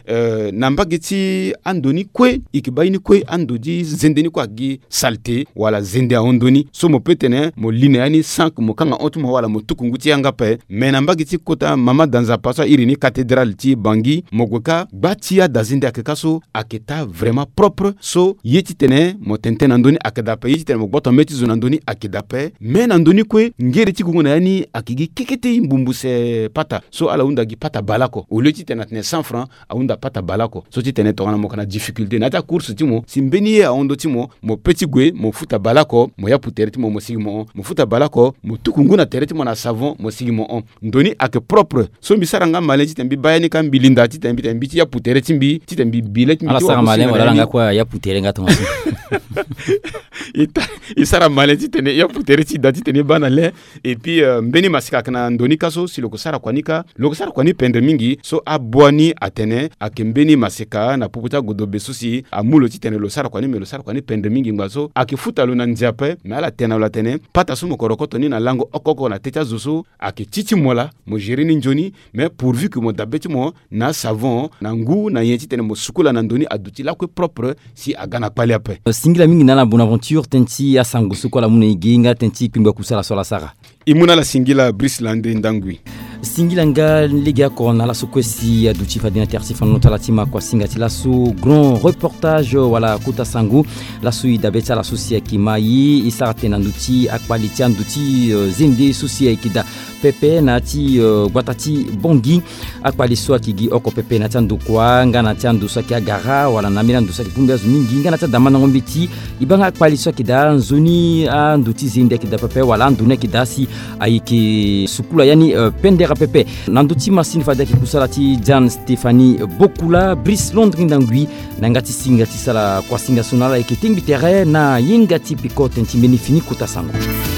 euh, nambageti andoni kwe ikibaini kwe andodi zendeni kwa gi salte wala zende ondoni so mo petene mo lineani cinq mo kanga otuma wala mo tukunguti yanga pe mais nambageti kota mama danza paso irini cathédrale ti bangi mogoka batia da zende akekaso aketa vraiment propre so yeti tene mo tenten andoni akeda pe yeti tene mo boto meti zona andoni akeda pe mais andoni kwe ngere ti kungona yani akigi kekete mbumbuse pata so ala unda gi pata balako au lieu ti tene tene cent francs a unda pata balako so ti tene tongana mo kana difficulté nata course ti mo simbeni a ondo ti mo mo petit gwe mo futa balako mo ya putere ti mo mo sigi mo mo futa balako mo tukunguna tere ti mo na savon mo sigi mo on ndoni ake propre so mi saranga malen ti tembi bayani kan bilinda ti tembi tembi ti ya putere ti mbi ti tembi bilet mi ala sara malen wala nga kwa ya putere nga tonga ita isara malen ti tene ya putere ti dati tene bana le et puis uh, mbeni masika kana ndoni kaso si loko sara kwanika loko sara kwani pendre mingi so abwani atene akembeni masika na puputa godobe susi amulo ti tene lo sara kwani me lo sara kwani pendre mingi ngbaso akifuta lo na nziape me ala tena lo tene pata sumo korokoto ni na lango okoko na techa zusu akititi mola mo jerini njoni mais pourvu que mo dabeti mo na savon na ngu na yeti tene mo sukula na ndoni aduti la ko propre si agana pali ape singila mingi na la bonaventure tenti asango sukola muna iginga tenti kwimba kusala sola sara imuna la singila Brislande ndangui singilanga lega kona la sokwesi aduti fadina tersi fano talatima kwa singati la su grand reportage wala kuta sangu la su dabeta la susia kimai isarte nanduti akwaliti anduti uh, zende susia ikida pepe nati uh, gwatati bongi akwali so akigi oko pepe nati ndukwa ngana nati ndusa ki agara wala namira ndusa ki kumbe azumingi ngana nati damana ngombiti ibanga akwali so kida nzuni anduti zende kida pepe wala ndune kidasi ayiki sukula yani uh, pendera pepe nanduti masini fadaki kusalati Jan Stéphanie Bokula Brice Londres ndangui nangati singati sala kwa singa sonala eketingi terrain na yingati pikote ntimbeni fini kutasango.